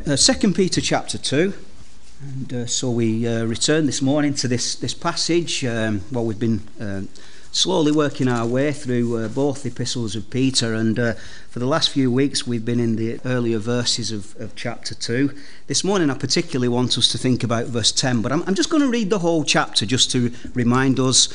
2 Peter chapter 2, and so we return this morning to this passage. We've been slowly working our way through both the epistles of Peter, and for the last few weeks we've been in the earlier verses of chapter 2. This morning I particularly want us to think about verse 10, but I'm just going to read the whole chapter just to remind us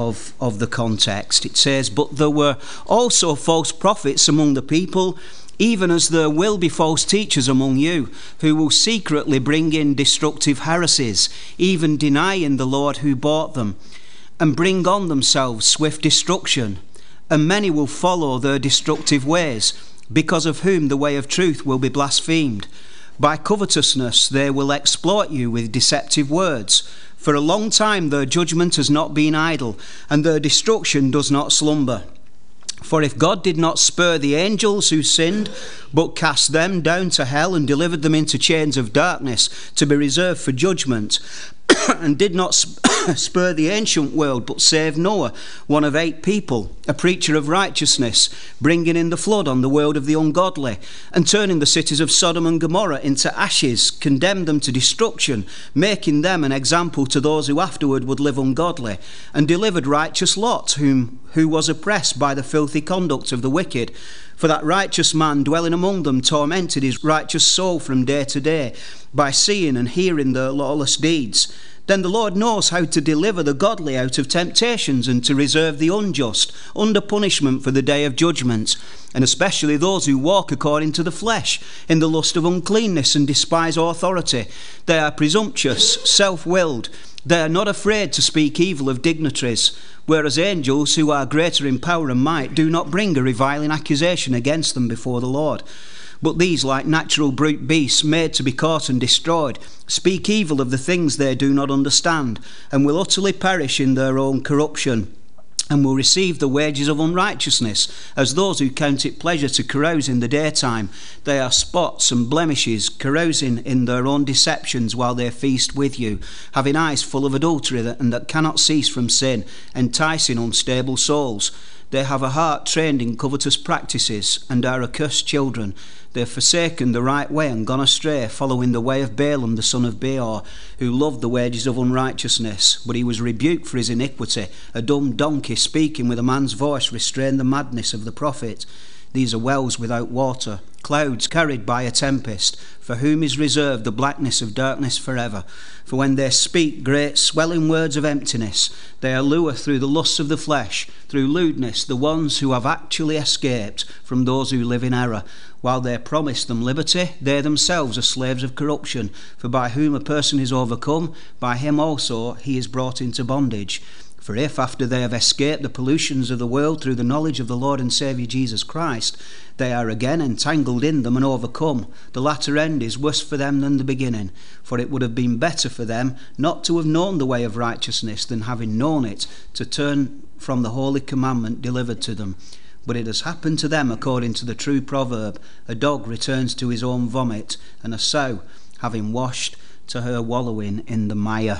of the context. It says, "But there were also false prophets among the people, even as there will be false teachers among you, who will secretly bring in destructive heresies, even denying the Lord who bought them, and bring on themselves swift destruction. And many will follow their destructive ways, because of whom the way of truth will be blasphemed. By covetousness they will exploit you with deceptive words. For a long time their judgment has not been idle, and their destruction does not slumber. For if God did not spare the angels who sinned, but cast them down to hell and delivered them into chains of darkness to be reserved for judgment, and did not spare the ancient world, but saved Noah, one of 8 people, a preacher of righteousness, bringing in the flood on the world of the ungodly, and turning the cities of Sodom and Gomorrah into ashes, condemned them to destruction, making them an example to those who afterward would live ungodly, and delivered righteous Lot, who was oppressed by the filthy conduct of the wicked. For that righteous man dwelling among them tormented his righteous soul from day to day, by seeing and hearing their lawless deeds. Then the Lord knows how to deliver the godly out of temptations, and to reserve the unjust under punishment for the day of judgment, and especially those who walk according to the flesh, in the lust of uncleanness, and despise authority. They are presumptuous, self-willed. They are not afraid to speak evil of dignitaries, whereas angels, who are greater in power and might, do not bring a reviling accusation against them before the Lord. But these, like natural brute beasts made to be caught and destroyed, speak evil of the things they do not understand, and will utterly perish in their own corruption, and will receive the wages of unrighteousness, as those who count it pleasure to carouse in the daytime. They are spots and blemishes, carousing in their own deceptions while they feast with you, having eyes full of adultery and that cannot cease from sin, enticing unstable souls. They have a heart trained in covetous practices, and are accursed children. They have forsaken the right way and gone astray, following the way of Balaam the son of Beor, who loved the wages of unrighteousness, but he was rebuked for his iniquity. A dumb donkey speaking with a man's voice restrained the madness of the prophet. These are wells without water, clouds carried by a tempest, for whom is reserved the blackness of darkness forever. For when they speak great swelling words of emptiness, they allure through the lusts of the flesh, through lewdness, the ones who have actually escaped from those who live in error. While they promise them liberty, they themselves are slaves of corruption. For by whom a person is overcome, by him also he is brought into bondage. For if, after they have escaped the pollutions of the world through the knowledge of the Lord and Saviour Jesus Christ, they are again entangled in them and overcome, the latter end is worse for them than the beginning. For it would have been better for them not to have known the way of righteousness, than having known it, to turn from the holy commandment delivered to them. But it has happened to them according to the true proverb, a dog returns to his own vomit, and a sow, having washed, to her wallowing in the mire."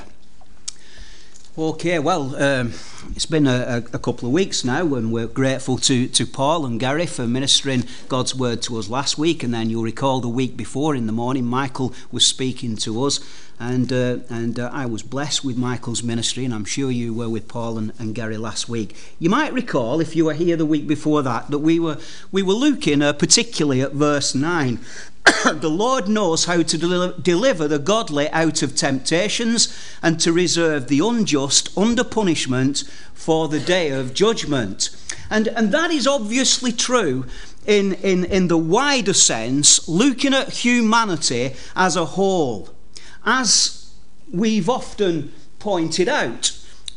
Okay, well, it's been a couple of weeks now, and we're grateful to Paul and Gary for ministering God's word to us last week. And then you'll recall the week before in the morning, Michael was speaking to us, and I was blessed with Michael's ministry, and I'm sure you were with Paul and Gary last week. You might recall, if you were here the week before that we were looking particularly at verse 9. The Lord knows how to deliver the godly out of temptations, and to reserve the unjust under punishment for the day of judgment. And that is obviously true in the wider sense, looking at humanity as a whole. As we've often pointed out,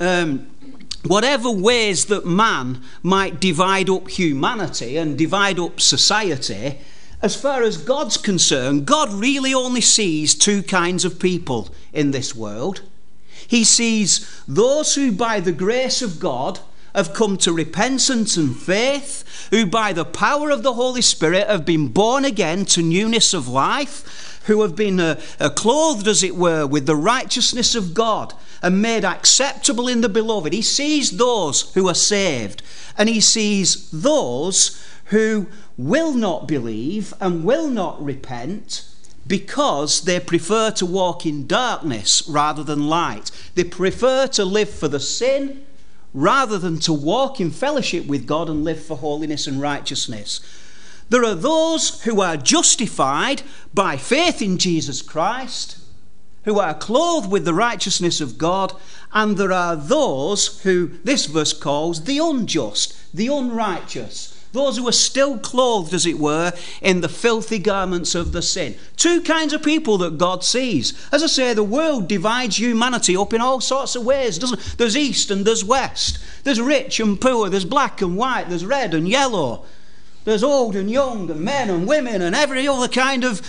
whatever ways that man might divide up humanity and divide up society, as far as God's concerned, God really only sees 2 kinds of people in this world. He sees those who by the grace of God have come to repentance and faith, who by the power of the Holy Spirit have been born again to newness of life, who have been clothed, as it were, with the righteousness of God and made acceptable in the beloved. He sees those who are saved, and he sees those who will not believe and will not repent, because they prefer to walk in darkness rather than light. They prefer to live for the sin rather than to walk in fellowship with God and live for holiness and righteousness. There are those who are justified by faith in Jesus Christ, who are clothed with the righteousness of God, and there are those who this verse calls the unjust, the unrighteous, those who are still clothed, as it were, in the filthy garments of the sin. Two kinds of people that God sees. As I say, the world divides humanity up in all sorts of ways, doesn't it? There's east and there's west. There's rich and poor. There's black and white. There's red and yellow. There's old and young and men and women and every other kind of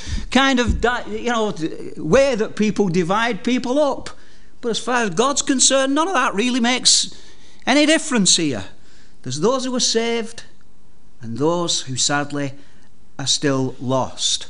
way that people divide people up. But as far as God's concerned, none of that really makes any difference here. There's those who are saved and those who sadly are still lost.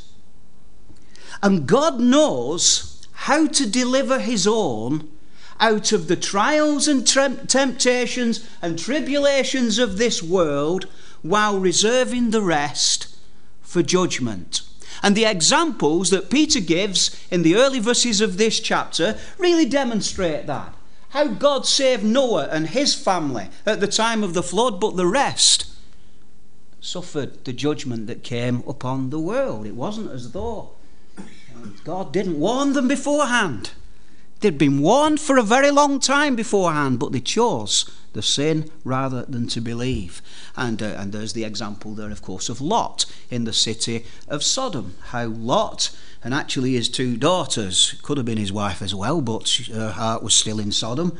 And God knows how to deliver his own out of the trials and temptations and tribulations of this world, while reserving the rest for judgment. And the examples that Peter gives in the early verses of this chapter really demonstrate that. How God saved Noah and his family at the time of the flood, but the rest suffered the judgment that came upon the world. It wasn't as though God didn't warn them beforehand. They'd been warned for a very long time beforehand, but they chose the sin rather than to believe. And there's the example there, of course, of Lot in the city of Sodom. How Lot, and actually his two daughters, could have been his wife as well, but her heart was still in Sodom,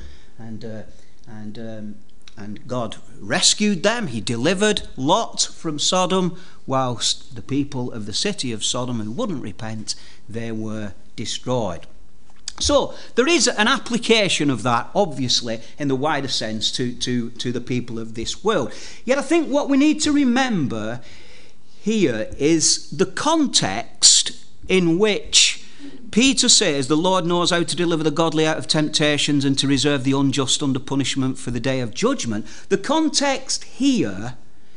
and God rescued them. He delivered Lot from Sodom, whilst the people of the city of Sodom who wouldn't repent, they were destroyed. So there is an application of that, obviously, in the wider sense to the people of this world. Yet I think what we need to remember here is the context in which Peter says the Lord knows how to deliver the godly out of temptations and to reserve the unjust under punishment for the day of judgment. The context here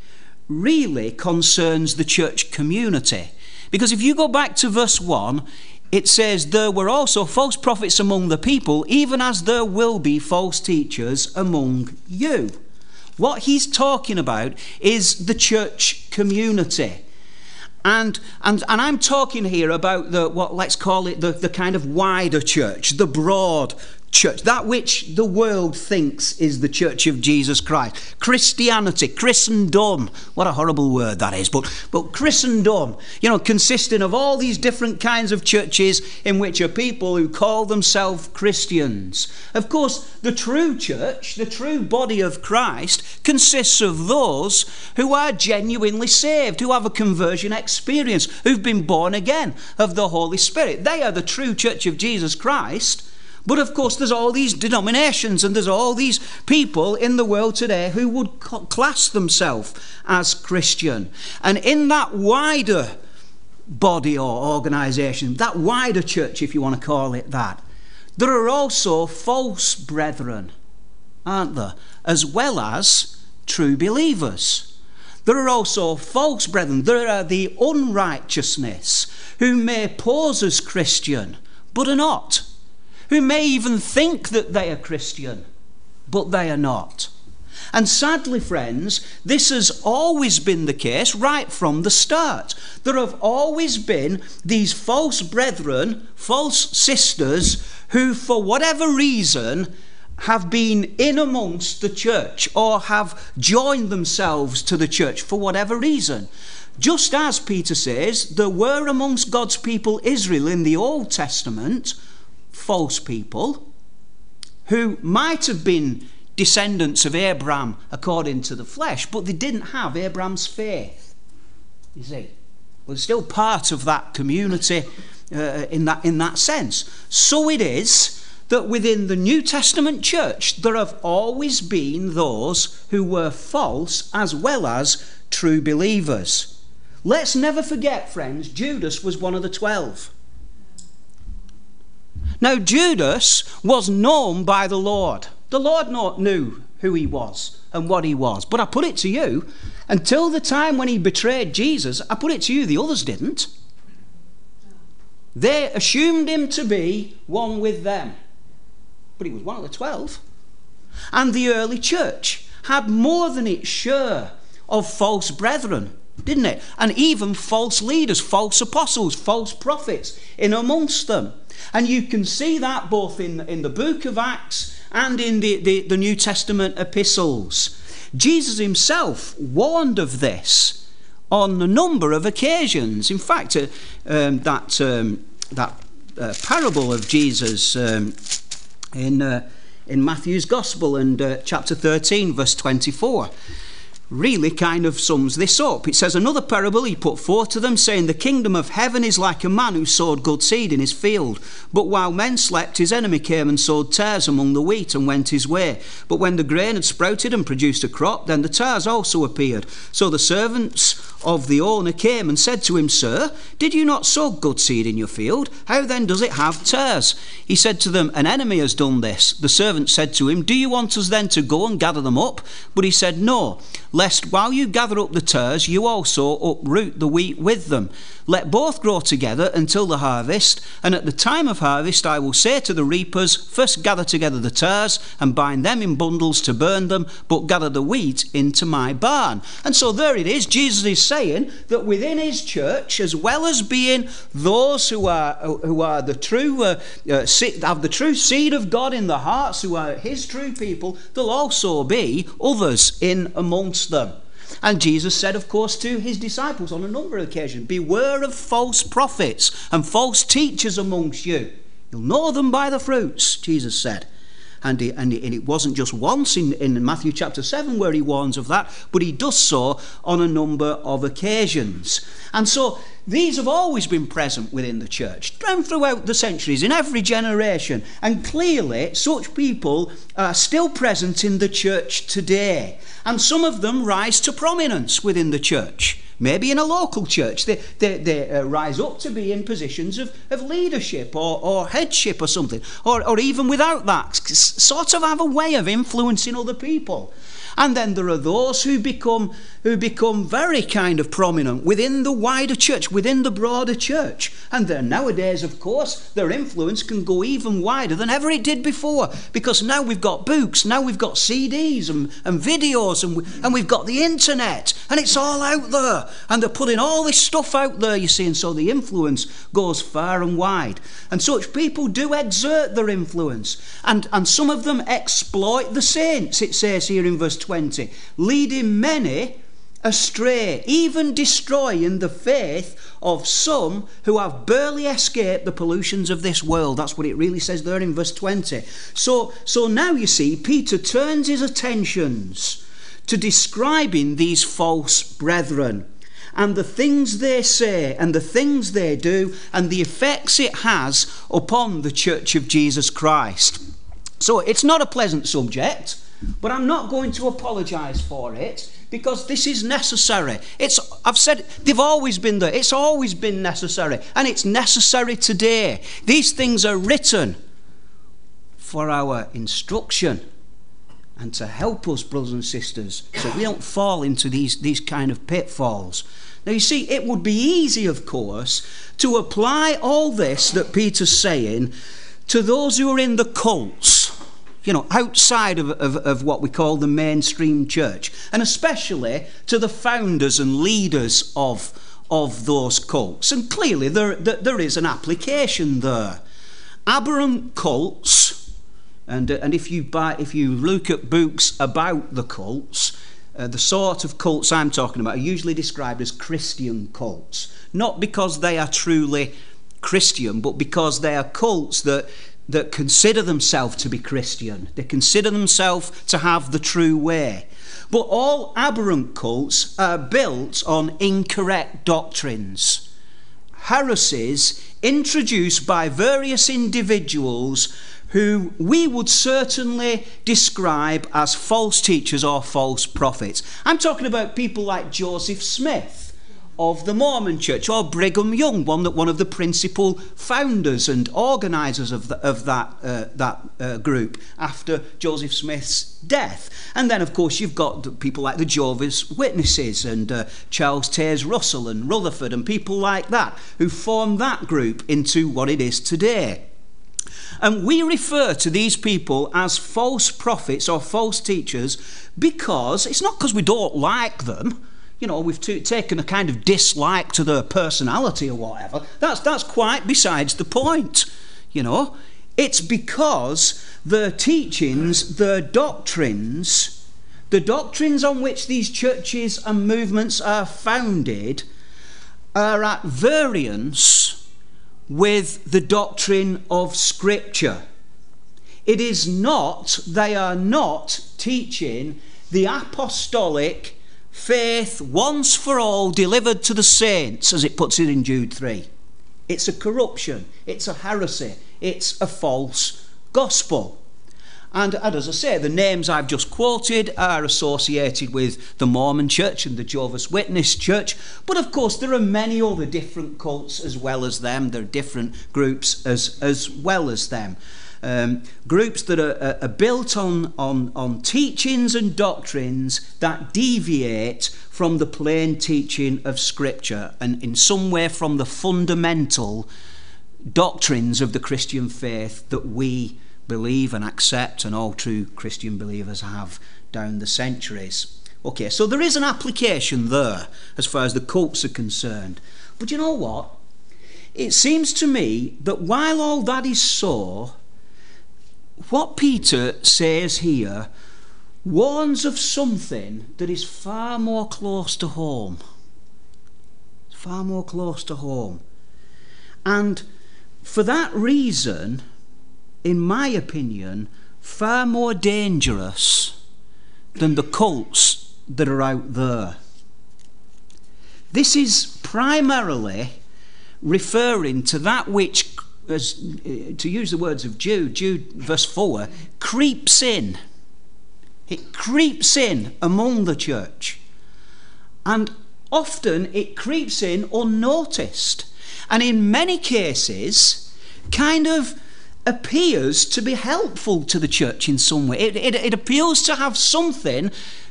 really concerns the church community. Because if you go back to verse 1, it says, there were also false prophets among the people, even as there will be false teachers among you. What he's talking about is the church community. And I'm talking here about let's call it the kind of wider church, the broad church, that which the world thinks is the church of Jesus Christ. Christianity, Christendom, what a horrible word that is, but Christendom, consisting of all these different kinds of churches in which are people who call themselves Christians. Of course, the true church, the true body of Christ, consists of those who are genuinely saved, who have a conversion experience, who've been born again of the Holy Spirit. They are the true church of Jesus Christ. But of course there's all these denominations and there's all these people in the world today who would class themselves as Christian. And in that wider body or organisation, that wider church, if you want to call it that, there are also false brethren, aren't there? As well as true believers. There are also false brethren. There are the unrighteousness who may pose as Christian but are not. Who may even think that they are Christian, but they are not. And sadly, friends, this has always been the case right from the start. There have always been these false brethren, false sisters, who for whatever reason have been in amongst the church or have joined themselves to the church for whatever reason. Just as Peter says, there were amongst God's people Israel in the Old Testament false people who might have been descendants of Abraham according to the flesh, but they didn't have Abraham's faith. You see, well, still part of that community in that sense. So it is that within the New Testament church there have always been those who were false as well as true believers. Let's never forget, friends, Judas was one of the 12. Now, Judas was known by the Lord. The Lord knew who he was and what he was. But I put it to you, until the time when he betrayed Jesus, I put it to you, the others didn't. They assumed him to be one with them. But he was one of the 12. And the early church had more than its share of false brethren, didn't it? And even false leaders, false apostles, false prophets in amongst them. And you can see that both in the book of Acts and in the New Testament epistles. Jesus himself warned of this on a number of occasions. In fact, that parable of Jesus in Matthew's Gospel and chapter 13, verse 24, really kind of sums this up. It says, another parable he put forth to them, saying, the kingdom of heaven is like a man who sowed good seed in his field. But while men slept, his enemy came and sowed tares among the wheat and went his way. But when the grain had sprouted and produced a crop, then the tares also appeared. So the servants of the owner came and said to him, Sir, did you not sow good seed in your field? How then does it have tares? He said to them, an enemy has done this. The servant said to him, do you want us then to go and gather them up? But he said, no, lest while you gather up the tares, you also uproot the wheat with them. Let both grow together until the harvest, and at the time of harvest I will say to the reapers, first gather together the tares and bind them in bundles to burn them, but gather the wheat into my barn. And so there it is. Jesus is saying that within his church, as well as being those who are the true have the true seed of God in their hearts, who are his true people, there'll also be others in amongst them. And Jesus said, of course, to his disciples on a number of occasions, beware of false prophets and false teachers amongst you. You'll know them by the fruits, Jesus said. And it wasn't just once in Matthew chapter 7 where he warns of that, but he does so on a number of occasions. And so these have always been present within the church, and throughout the centuries, in every generation. And clearly, such people are still present in the church today. And some of them rise to prominence within the church. Maybe in a local church, they rise up to be in positions of leadership or headship or something. Or even without that, sort of have a way of influencing other people. And then there are those who become very kind of prominent within the wider church, within the broader church. And then nowadays, of course, their influence can go even wider than ever it did before, because now we've got books, now we've got CDs and videos, and we've got the internet, and it's all out there, and they're putting all this stuff out there, you see, and so the influence goes far and wide. And such people do exert their influence, and some of them exploit the saints, it says here in verse 20, leading many astray, even destroying the faith of some who have barely escaped the pollutions of this world. That's what it really says there in verse 20. So now you see, Peter turns his attentions to describing these false brethren and the things they say and the things they do and the effects it has upon the Church of Jesus Christ. So it's not a pleasant subject, but I'm not going to apologise for it, because this is necessary. I've said they've always been there. It's always been necessary, and it's necessary today. These things are written for our instruction and to help us, brothers and sisters, so we don't fall into these kind of pitfalls. Now, you see, it would be easy, of course, to apply all this that Peter's saying to those who are in the cults, outside of what we call the mainstream church, and especially to the founders and leaders of those cults. And clearly there is an application there. Aberrant cults, and if you look at books about the cults, the sort of cults I'm talking about are usually described as Christian cults, not because they are truly Christian, but because they are cults that consider themselves to be Christian. They consider themselves to have the true way. But all aberrant cults are built on incorrect doctrines, heresies introduced by various individuals who we would certainly describe as false teachers or false prophets. I'm talking about people like Joseph Smith, of the Mormon Church, or Brigham Young, one of the principal founders and organisers of that group after Joseph Smith's death. And then, of course, you've got people like the Jehovah's Witnesses and Charles Taze Russell and Rutherford and people like that who formed that group into what it is today. And we refer to these people as false prophets or false teachers because it's not because we don't like them. You know, we've taken a kind of dislike to their personality or whatever. That's quite besides the point, you know. It's because their teachings, their doctrines, the doctrines on which these churches and movements are founded are at variance with the doctrine of Scripture. They are not teaching the apostolic faith once for all delivered to the saints, as it puts it in Jude 3. It's a corruption, it's a heresy, it's a false gospel. And as I say, the names I've just quoted are associated with the Mormon Church and the Jehovah's Witness Church, but of course there are many other different cults as well as them. There are different groups as well as them. Groups that are built on teachings and doctrines that deviate from the plain teaching of Scripture and in some way from the fundamental doctrines of the Christian faith that we believe and accept and all true Christian believers have down the centuries. Okay, so there is an application there as far as the cults are concerned. But you know what? It seems to me that while all that is so, what Peter says here warns of something that is far more close to home. Far more close to home. And for that reason, in my opinion, far more dangerous than the cults that are out there. This is primarily referring to that which, to use the words of Jude verse 4, creeps in. It creeps in among the church. And often it creeps in unnoticed. And in many cases, kind of appears to be helpful to the church in some way. It appears to have something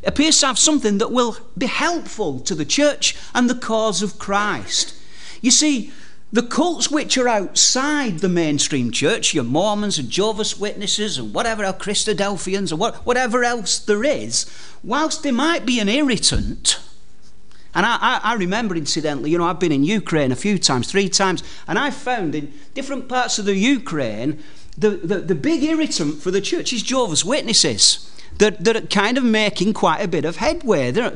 that will be helpful to the church and the cause of Christ. You see, the cults which are outside the mainstream church, your Mormons and Jehovah's Witnesses and whatever else, Christadelphians or whatever else there is, whilst they might be an irritant. And I remember, incidentally, you know, I've been in Ukraine a few times, 3 times, and I found in different parts of the Ukraine, the big irritant for the church is Jehovah's Witnesses. They're kind of making quite a bit of headway. They're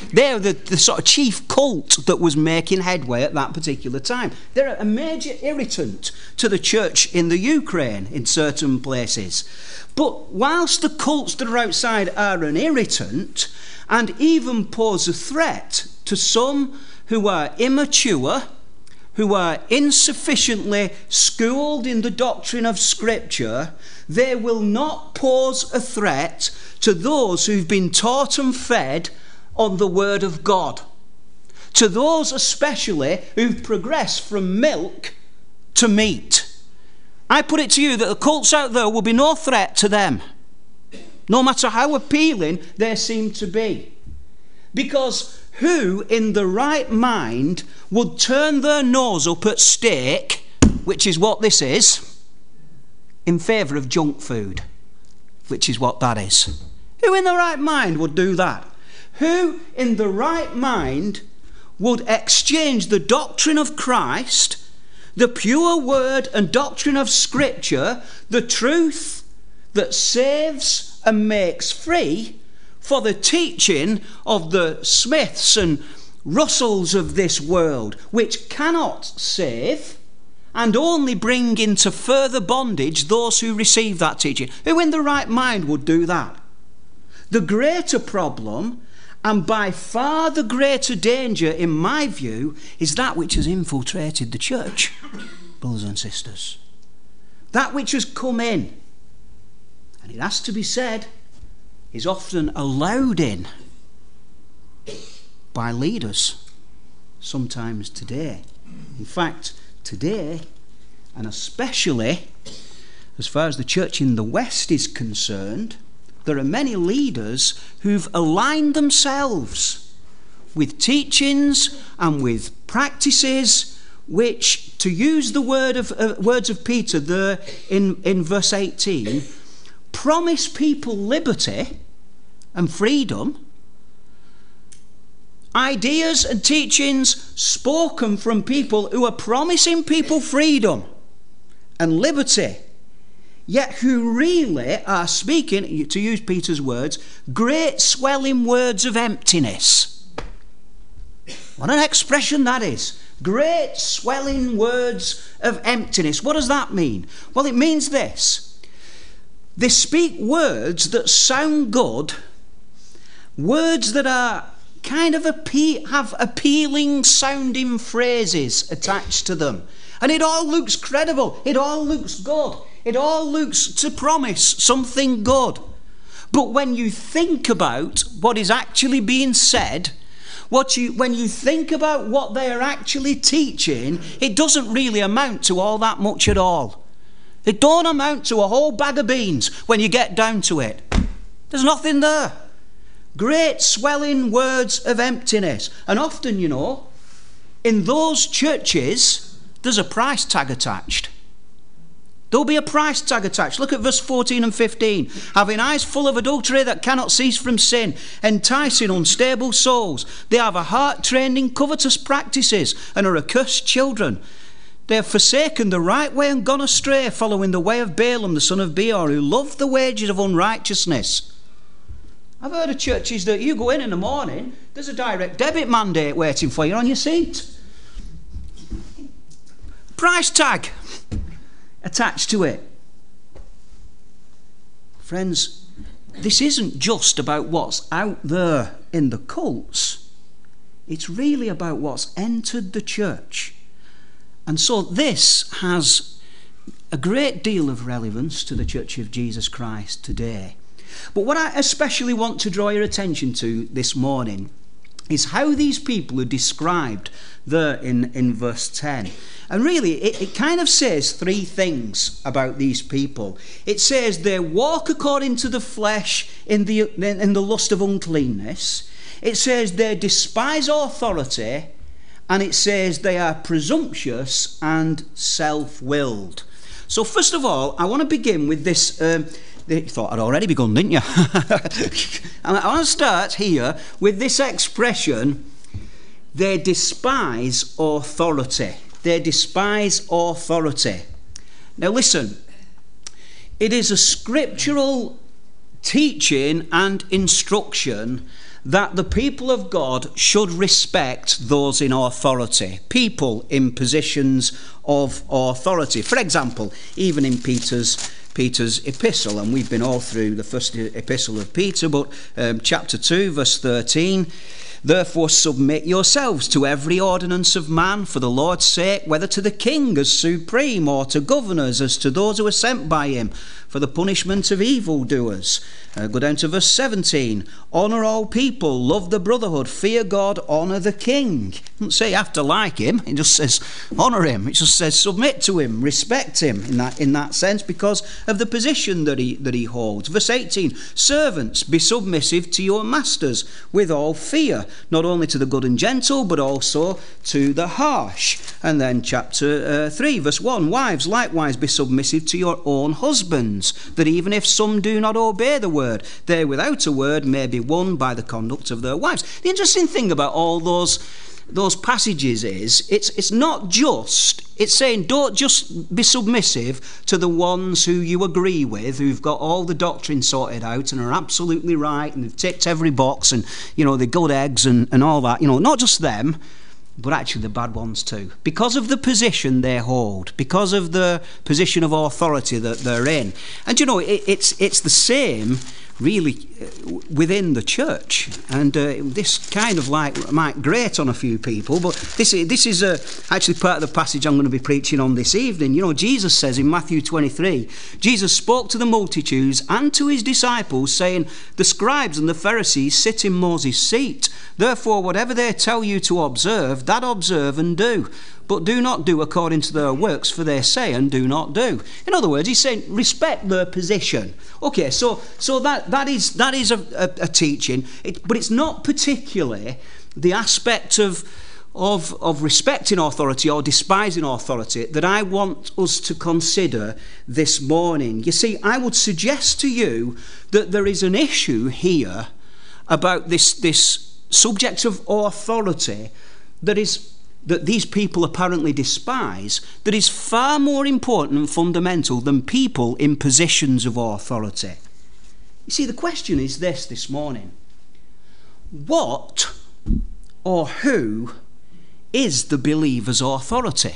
the sort of chief cult that was making headway at that particular time. They're a major irritant to the church in the Ukraine in certain places. But whilst the cults that are outside are an irritant and even pose a threat to some who are immature, who are insufficiently schooled in the doctrine of Scripture, they will not pose a threat to those who've been taught and fed on the Word of God. To those especially who've progressed from milk to meat. I put it to you that the cults out there will be no threat to them, no matter how appealing they seem to be. Because who in the right mind would turn their nose up at steak, which is what this is, in favour of junk food, which is what that is? Who in the right mind would do that? Who in the right mind would exchange the doctrine of Christ, the pure word and doctrine of Scripture, the truth that saves and makes free, for the teaching of the Smiths and Russells of this world, which cannot save and only bring into further bondage those who receive that teaching? Who in the right mind would do that? The greater problem, and by far the greater danger in my view, is that which has infiltrated the church, brothers and sisters. That which has come in, and it has to be said, is often allowed in by leaders sometimes today. In fact, today, and especially as far as the church in the West is concerned, there are many leaders who've aligned themselves with teachings and with practices which, to use the words of Peter there in verse 18, promise people liberty and freedom. Ideas and teachings spoken from people who are promising people freedom and liberty, yet who really are speaking, to use Peter's words, great swelling words of emptiness. What an expression that is. Great swelling words of emptiness. What does that mean? Well, it means this. They speak words that sound good, words that are kind of have appealing sounding phrases attached to them. And it all looks credible. It all looks good. It all looks to promise something good. But when you think about what is actually being said, when you think about what they are actually teaching, it doesn't really amount to all that much at all. It don't amount to a whole bag of beans when you get down to it. There's nothing there. Great swelling words of emptiness. And often, you know, in those churches, there's a price tag attached. There'll be a price tag attached. Look at verse 14 and 15. Having eyes full of adultery that cannot cease from sin, enticing unstable souls. They have a heart trained in covetous practices and are accursed children. They have forsaken the right way and gone astray, following the way of Balaam, the son of Beor, who loved the wages of unrighteousness. I've heard of churches that you go in the morning, there's a direct debit mandate waiting for you on your seat. Price tag attached to it. Friends, this isn't just about what's out there in the cults. It's really about what's entered the church. And so this has a great deal of relevance to the Church of Jesus Christ today. But what I especially want to draw your attention to this morning is how these people are described there in verse 10. And really, it kind of says three things about these people. It says they walk according to the flesh in the lust of uncleanness. It says they despise authority. And it says they are presumptuous and self-willed. So first of all, I want to begin with this. You thought I'd already begun, didn't you? I want to start here with this expression, they despise authority. They despise authority. Now listen, it is a scriptural teaching and instruction that the people of God should respect those in authority, people in positions of authority. For example, even in Peter's epistle, and we've been all through the first epistle of Peter, but chapter 2, verse 13, therefore submit yourselves to every ordinance of man for the Lord's sake, whether to the king as supreme, or to governors as to those who are sent by him, for the punishment of evildoers. Go down to verse 17. Honour all people, love the brotherhood, fear God, honour the king. It doesn't say you have to like him, it just says honour him. It just says submit to him, respect him in that sense, because of the position that he holds. Verse 18. Servants, be submissive to your masters with all fear, not only to the good and gentle, but also to the harsh. And then chapter 3, verse 1. Wives, likewise be submissive to your own husbands, that even if some do not obey the word, they without a word may be won by the conduct of their wives. The interesting thing about all those passages is it's not just, it's saying don't just be submissive to the ones who you agree with, who've got all the doctrine sorted out and are absolutely right and have ticked every box and, you know, they're good eggs and all that, you know, not just them, but actually the bad ones too, because of the position they hold, because of the position of authority that they're in. And you know, it's the same really within the church. And this kind of might grate on a few people, but this is actually part of the passage I'm going to be preaching on this evening. You know, Jesus says in Matthew 23, Jesus spoke to the multitudes and to his disciples, saying, the scribes and the Pharisees sit in Moses' seat. Therefore, whatever they tell you to observe, that observe and do. But do not do according to their works, for they say and do not do. In other words, he's saying respect their position. Okay, so that is a teaching, but it's not particularly the aspect of respecting authority or despising authority that I want us to consider this morning. You see, I would suggest to you that there is an issue here about this subject of authority that these people apparently despise, that is far more important and fundamental than people in positions of authority. You see, the question is this morning. What or who is the believer's authority?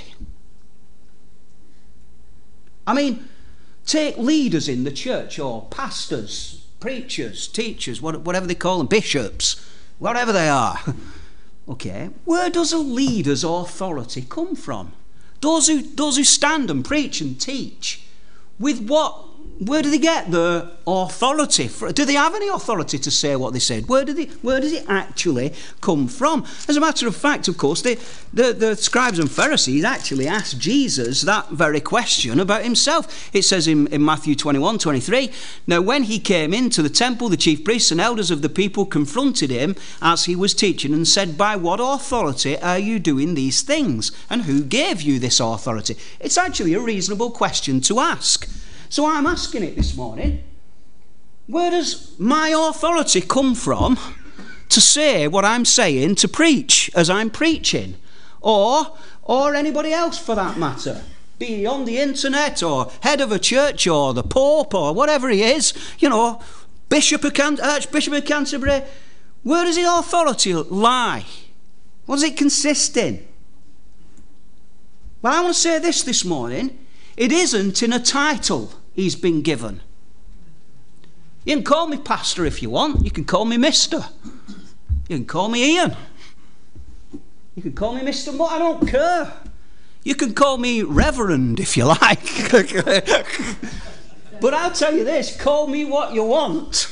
I mean, take leaders in the church, or pastors, preachers, teachers, whatever they call them, bishops, whatever they are. Okay, where does a leader's authority come from? Those who stand and preach and teach, with what? Where do they get their authority? Do they have any authority to say what they said? Where does it actually come from? As a matter of fact, of course, the scribes and Pharisees actually asked Jesus that very question about himself. It says in Matthew 21:23, now when he came into the temple, the chief priests and elders of the people confronted him as he was teaching and said, by what authority are you doing these things? And who gave you this authority? It's actually a reasonable question to ask. So I'm asking it this morning. Where does my authority come from to say what I'm saying, to preach as I'm preaching? Or anybody else for that matter? Be he on the internet or head of a church or the Pope or whatever he is, you know, Archbishop of Canterbury. Where does his authority lie? What does it consist in? Well, I want to say this morning. It isn't in a title he's been given. You can call me pastor if you want. You can call me mister. You can call me Ian. You can call me Mr. I don't care. You can call me reverend if you like. But I'll tell you this, call me what you want.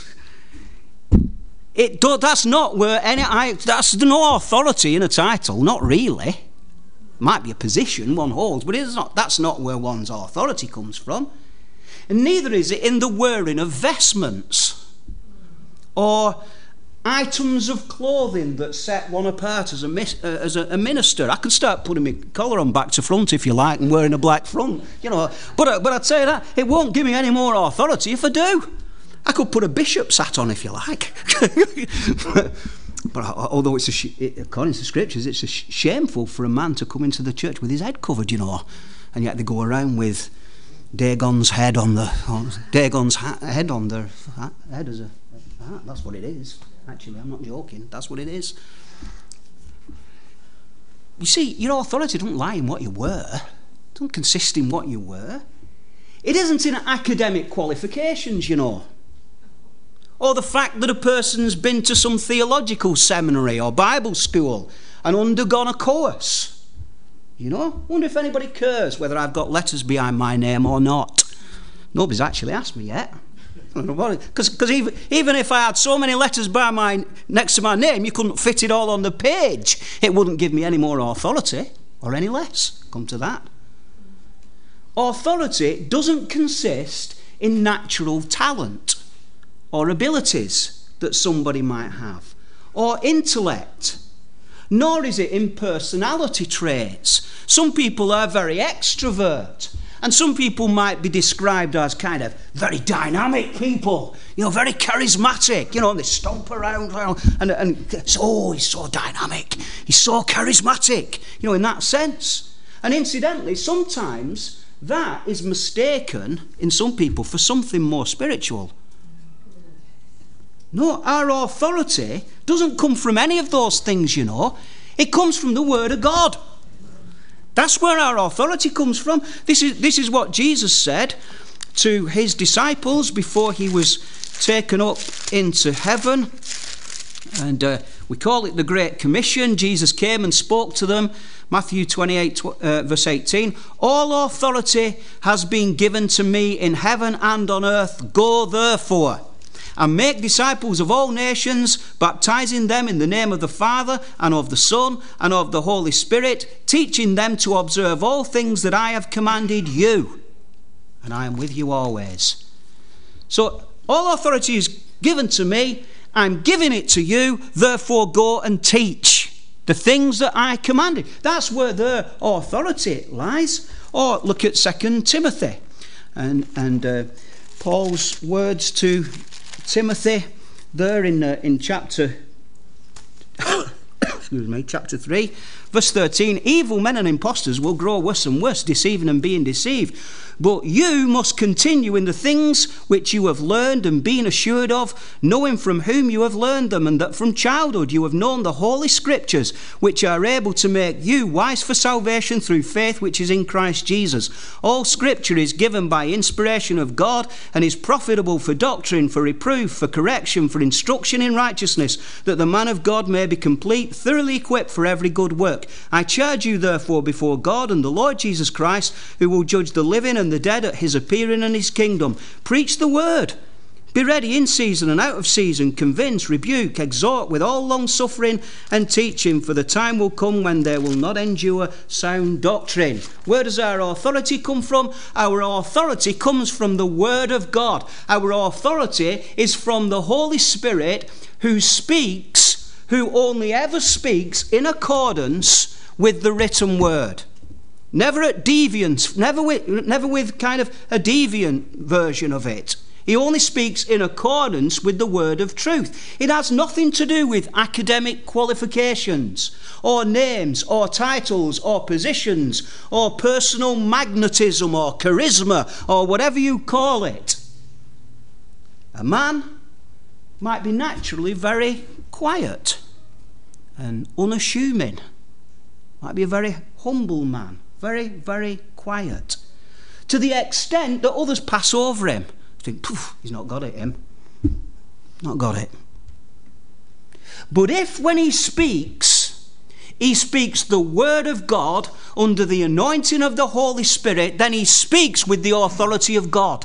That's not where that's no authority in a title, not really. Might be a position one holds, but that's not where one's authority comes from. And neither is it in the wearing of vestments or items of clothing that set one apart as a minister. I can start putting my collar on back to front if you like and wearing a black front, you know. But I'd say that it won't give me any more authority if I do. I could put a bishop's hat on if you like. But although according to the scriptures, it's shameful for a man to come into the church with his head covered, you know, and yet they go around with Dagon's head on their head as a hat. That's what it is. Actually, I'm not joking. That's what it is. You see, your authority doesn't lie in what you wear. It doesn't consist in what you wear. It isn't in academic qualifications, you know, or the fact that a person's been to some theological seminary or Bible school and undergone a course. You know, wonder if anybody cares whether I've got letters behind my name or not. Nobody's actually asked me yet. Because even if I had so many letters next to my name, you couldn't fit it all on the page. It wouldn't give me any more authority or any less. Come to that. Authority doesn't consist in natural talent or abilities that somebody might have, or intellect, nor is it in personality traits. Some people are very extrovert, and some people might be described as kind of very dynamic people, you know, very charismatic, you know, and they stomp around and so he's so dynamic, he's so charismatic, you know, in that sense. And incidentally, sometimes that is mistaken in some people for something more spiritual. No, our authority doesn't come from any of those things, you know. It comes from the Word of God. That's where our authority comes from. This is what Jesus said to his disciples before he was taken up into heaven. And we call it the Great Commission. Jesus came and spoke to them. Matthew 28, verse 18. All authority has been given to me in heaven and on earth. Go therefore and make disciples of all nations, baptizing them in the name of the Father and of the Son and of the Holy Spirit, teaching them to observe all things that I have commanded you. And I am with you always. So all authority is given to me. I'm giving it to you. Therefore go and teach the things that I commanded. That's where their authority lies. Or look at 2 Timothy. And Paul's words to Timothy there in chapter chapter 3, verse 13. Evil men and impostors will grow worse and worse, deceiving and being deceived. But you must continue in the things which you have learned and been assured of, knowing from whom you have learned them, and that from childhood you have known the Holy Scriptures, which are able to make you wise for salvation through faith which is in Christ Jesus. All Scripture is given by inspiration of God and is profitable for doctrine, for reproof, for correction, for instruction in righteousness, that the man of God may be complete, thoroughly equipped for every good work. I charge you therefore before God and the Lord Jesus Christ, who will judge the living and the dead at his appearing and his kingdom. Preach the word. Be ready in season and out of season. Convince, rebuke, exhort with all long suffering and teaching, for the time will come when they will not endure sound doctrine. Where does our authority come from? Our authority comes from the word of God. Our authority is from the Holy Spirit, who speaks, who only ever speaks in accordance with the written word. Never at deviance, never with kind of a deviant version of it. He only speaks in accordance with the word of truth. It has nothing to do with academic qualifications or names or titles or positions or personal magnetism or charisma or whatever you call it. A man might be naturally very quiet and unassuming. Might be a very humble man. Very, very quiet. To the extent that others pass over him. Think, he's not got it, him. Not got it. But if when he speaks the word of God under the anointing of the Holy Spirit, then he speaks with the authority of God.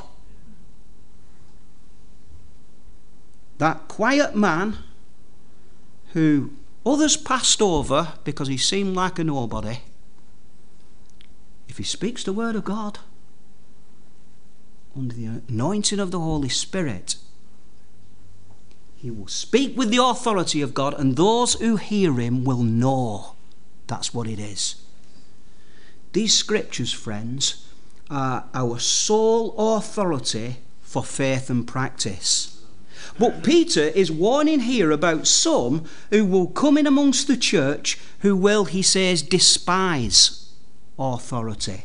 That quiet man who others passed over because he seemed like a nobody, if he speaks the word of God under the anointing of the Holy Spirit, he will speak with the authority of God, and those who hear him will know that's what it is. These scriptures, friends, are our sole authority for faith and practice. But Peter is warning here about some who will come in amongst the church who will, he says, despise authority.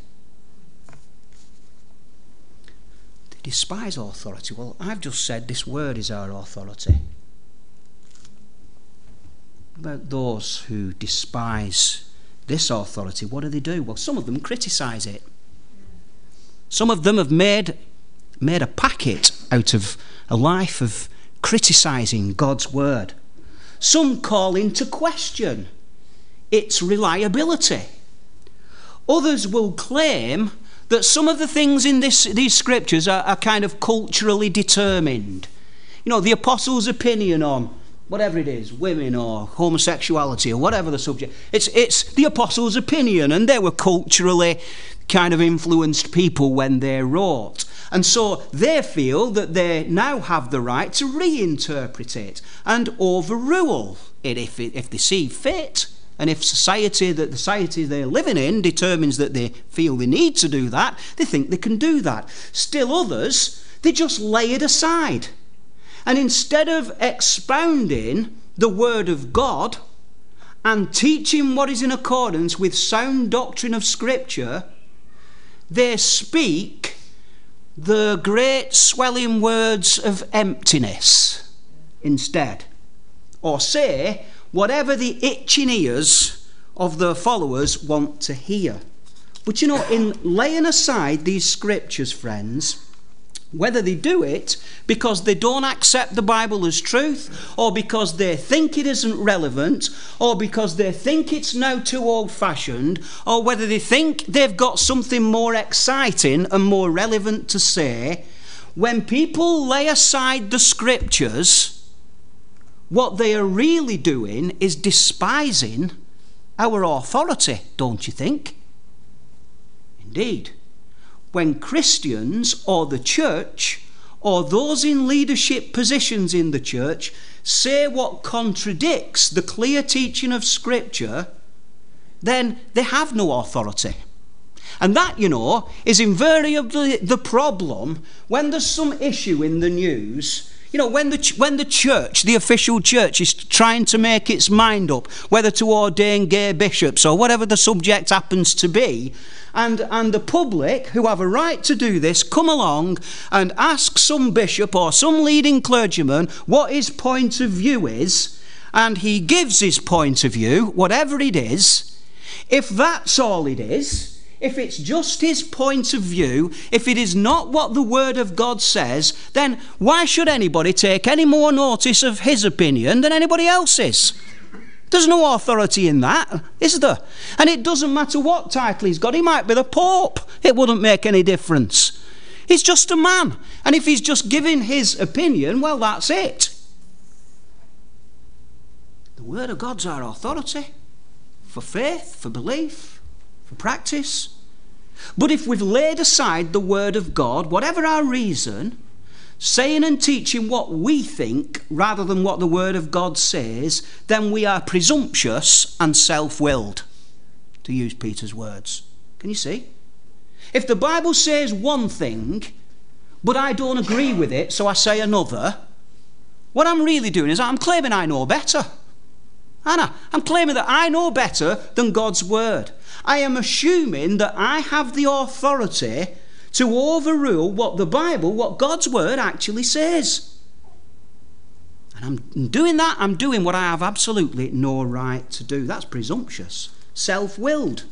They despise authority. Well, I've just said this word is our authority. About those who despise this authority, what do? Well, some of them criticize it. Some of them have made a packet out of a life of criticizing God's word. Some call into question its reliability. Others will claim that some of the things in these scriptures are kind of culturally determined. You know, the apostles' opinion on whatever it is, women or homosexuality or whatever the subject. It's the apostles' opinion, and they were culturally kind of influenced people when they wrote. And so they feel that they now have the right to reinterpret it and overrule it if they see fit. And if the society they're living in determines that they feel they need to do that, they think they can do that. Still others, they just lay it aside. And instead of expounding the word of God and teaching what is in accordance with sound doctrine of Scripture, they speak the great swelling words of emptiness instead. Or say whatever the itching ears of their followers want to hear. But you know, in laying aside these scriptures, friends, Whether they do it because they don't accept the Bible as truth, or because they think it isn't relevant, or because they think it's now too old-fashioned, or whether they think they've got something more exciting and more relevant to say, when people lay aside the Scriptures, what they are really doing is despising our authority, don't you think? Indeed. When Christians or the church or those in leadership positions in the church say what contradicts the clear teaching of Scripture, then they have no authority. And that, you know, is invariably the problem when there's some issue in the news. You know, when the church, the official church, is trying to make its mind up whether to ordain gay bishops or whatever the subject happens to be, and the public, who have a right to do this, come along and ask some bishop or some leading clergyman what his point of view is, and he gives his point of view, whatever it is. If that's all it is, if it's just his point of view, if it is not what the Word of God says, then why should anybody take any more notice of his opinion than anybody else's? There's no authority in that, is there? And it doesn't matter what title he's got. He might be the Pope. It wouldn't make any difference. He's just a man. And if he's just giving his opinion, well, that's it. The Word of God's our authority for faith, for belief, for practice. But if we've laid aside the Word of God, whatever our reason, saying and teaching what we think rather than what the Word of God says, then we are presumptuous and self-willed, to use Peter's words. Can you see? If the Bible says one thing, but I don't agree with it, so I say another, what I'm really doing is I'm claiming I know better. Anna, I'm claiming that I know better than God's Word. I am assuming that I have the authority to overrule what the Bible, what God's Word actually says. And I'm doing that, I'm doing what I have absolutely no right to do. That's presumptuous, self-willed.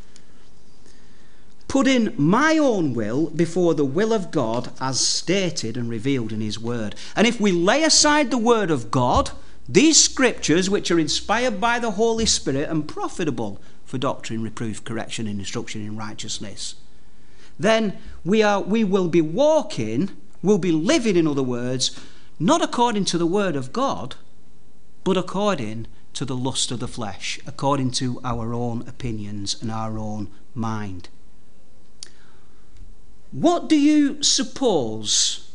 Putting my own will before the will of God as stated and revealed in His Word. And if we lay aside the Word of God, these Scriptures, which are inspired by the Holy Spirit and profitable for doctrine, reproof, correction, and instruction in righteousness, then we will be walking, we'll be living, in other words, not according to the Word of God, but according to the lust of the flesh, according to our own opinions and our own mind. What do you suppose?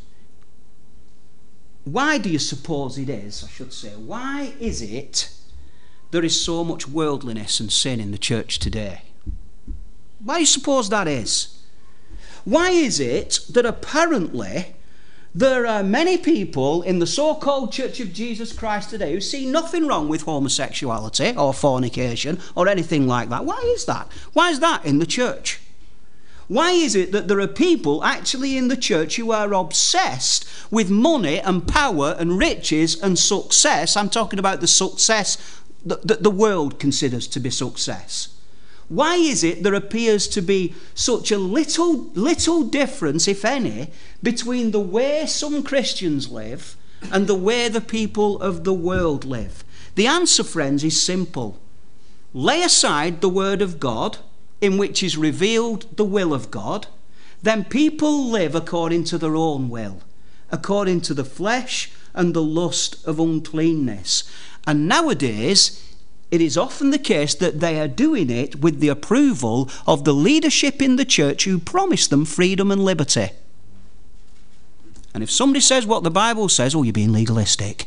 Why do you suppose it is, I should say? Why is it there is so much worldliness and sin in the church today? Why do you suppose that is? Why is it that apparently there are many people in the so-called Church of Jesus Christ today who see nothing wrong with homosexuality or fornication or anything like that? Why is that? Why is that in the church? Why is it that there are people actually in the church who are obsessed with money and power and riches and success? I'm talking about the success that the world considers to be success. Why is it there appears to be such a little difference, if any, between the way some Christians live and the way the people of the world live? The answer, friends, is simple. Lay aside the Word of God, in which is revealed the will of God, then people live according to their own will, according to the flesh and the lust of uncleanness. And nowadays, it is often the case that they are doing it with the approval of the leadership in the church who promise them freedom and liberty. And if somebody says what the Bible says, oh, you're being legalistic.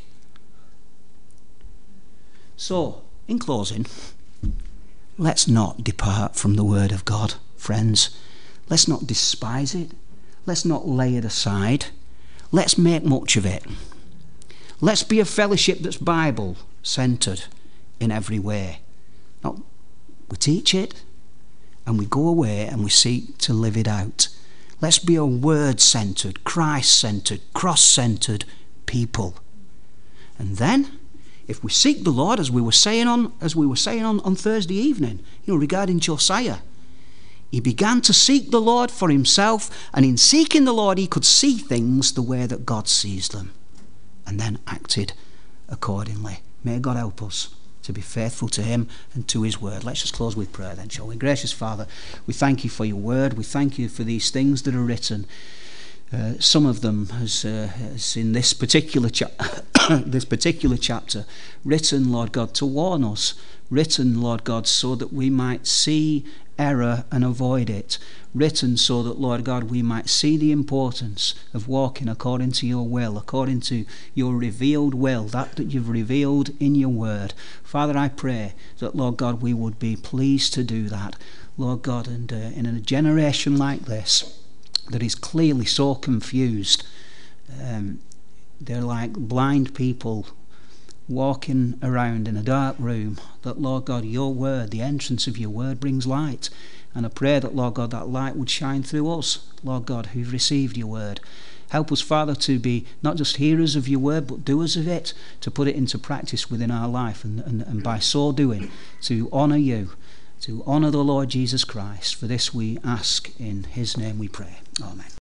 So, in closing, let's not depart from the Word of God, friends. Let's not despise it. Let's not lay it aside. Let's make much of it. Let's be a fellowship that's Bible-centred in every way. Now, we teach it and we go away and we seek to live it out. Let's be a Word-centred, Christ-centred, cross-centred people. And then, if we seek the Lord, as we were saying on Thursday evening, regarding Josiah, He began to seek the Lord for himself, and in seeking the Lord he could see things the way that God sees them, and then acted accordingly. May God help us to be faithful to him and to his word. Let's just close with prayer then, shall we? Gracious Father, we thank you for your word. We thank you for these things that are written. Some of them, as in this particular chapter, written, Lord God, to warn us, written, Lord God, so that we might see error and avoid it, written so that, Lord God, we might see the importance of walking according to your will, according to your revealed will, that you've revealed in your word. Father, I pray that, Lord God, we would be pleased to do that, Lord God, and in a generation like this that is clearly so confused, they're like blind people walking around in a dark room, that, Lord God, your word, the entrance of your word, brings light. And I pray that, Lord God, that light would shine through us, Lord God, who've received your word. Help us, Father, to be not just hearers of your word, but doers of it, to put it into practice within our life, and by so doing, to honour you, to honour the Lord Jesus Christ. For this we ask, in his name we pray. Amen.